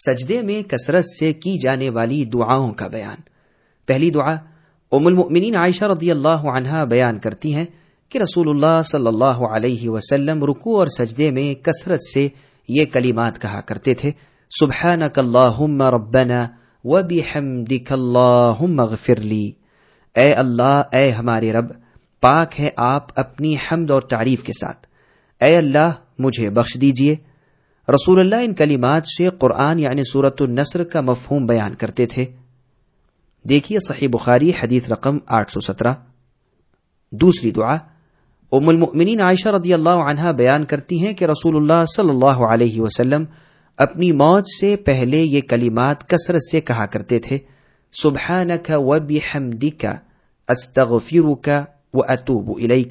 سجدے میں کثرت سے کی جانے والی دعاؤں کا بیان۔ پہلی دعا ام المؤمنین عائشہ رضی اللہ عنہا بیان کرتی ہیں کہ رسول اللہ صلی اللہ علیہ وسلم رکوع اور سجدے میں کثرت سے یہ کلمات کہا کرتے تھے: سبحانک اللہم ربنا وبحمدک اللہم اغفر لی۔ اے اللہ، اے ہمارے رب، پاک ہے آپ اپنی حمد اور تعریف کے ساتھ، اے اللہ مجھے بخش دیجئے۔ رسول اللہ ان کلمات سے قرآن یعنی سورۃ النصر کا مفہوم بیان کرتے تھے۔ دیکھیے صحیح بخاری حدیث رقم 817۔ دوسری دعا ام المؤمنین عائشہ رضی اللہ عنہا بیان کرتی ہیں کہ رسول اللہ صلی اللہ علیہ وسلم اپنی موت سے پہلے یہ کلمات کثرت سے کہا کرتے تھے: سبحانک وبحمدک استغفرک واتوب الیک۔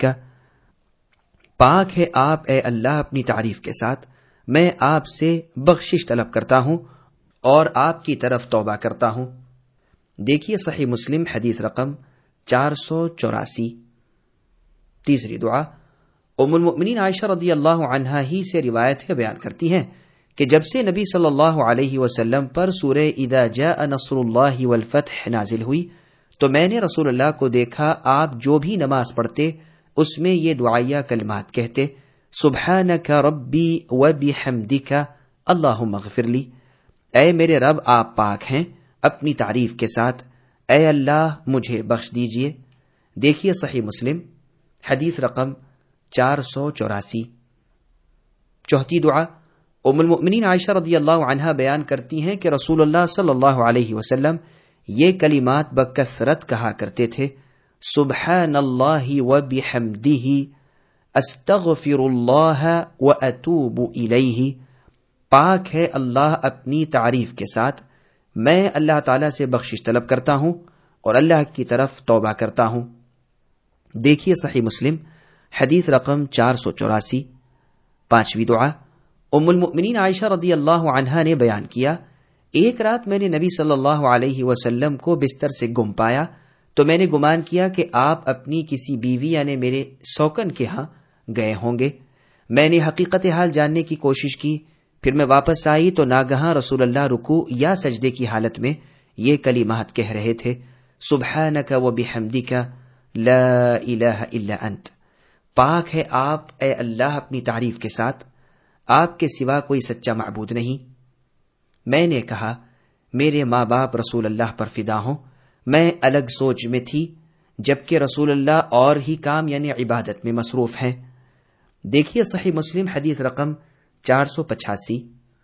پاک ہے آپ اے اللہ اپنی تعریف کے ساتھ، میں آپ سے بخشش طلب کرتا ہوں اور آپ کی طرف توبہ کرتا ہوں۔ دیکھیے صحیح مسلم حدیث رقم 484۔ تیسری دعا ام المؤمنین عائشہ رضی اللہ عنہا ہی سے روایت ہے، بیان کرتی ہیں کہ جب سے نبی صلی اللہ علیہ وسلم پر سورہ اذا جاء نصر اللہ والفتح نازل ہوئی تو میں نے رسول اللہ کو دیکھا آپ جو بھی نماز پڑھتے اس میں یہ دعائیہ کلمات کہتے: سبحانک ربی وبحمدک اللہم اغفر لی۔ اے میرے رب آپ پاک ہیں اپنی تعریف کے ساتھ، اے اللہ مجھے بخش دیجئے۔ دیکھیے صحیح مسلم حدیث رقم 484۔ چوتھی دعا ام المؤمنین عائشہ رضی اللہ عنہا بیان کرتی ہیں کہ رسول اللہ صلی اللہ علیہ وسلم یہ کلمات بکثرت کہا کرتے تھے: سبحان اللہ وبحمدہ استغفر اللہ واتوب الیہ۔ پاک ہے اللہ اپنی تعریف کے ساتھ، میں اللہ تعالیٰ سے بخشش طلب کرتا ہوں اور اللہ کی طرف توبہ کرتا ہوں۔ دیکھیے صحیح مسلم حدیث رقم 484۔ پانچویں دعا ام المؤمنین عائشہ رضی اللہ عنہا نے بیان کیا: ایک رات میں نے نبی صلی اللہ علیہ وسلم کو بستر سے گم پایا تو میں نے گمان کیا کہ آپ اپنی کسی بیوی یعنی میرے سوکن کے ہاں گئے ہوں گے۔ میں نے حقیقت حال جاننے کی کوشش کی، پھر میں واپس آئی تو ناگہاں رسول اللہ رکوع یا سجدے کی حالت میں یہ کلمات کہہ رہے تھے: سبحانک وبحمدک لا الہ الا انت۔ پاک ہے آپ اے اللہ اپنی تعریف کے ساتھ، آپ کے سوا کوئی سچا معبود نہیں۔ میں نے کہا میرے ماں باپ رسول اللہ پر فدا ہوں، میں الگ سوچ میں تھی جبکہ رسول اللہ اور ہی کام یعنی عبادت میں مصروف ہیں۔ دیکھیے صحیح مسلم حدیث رقم 485۔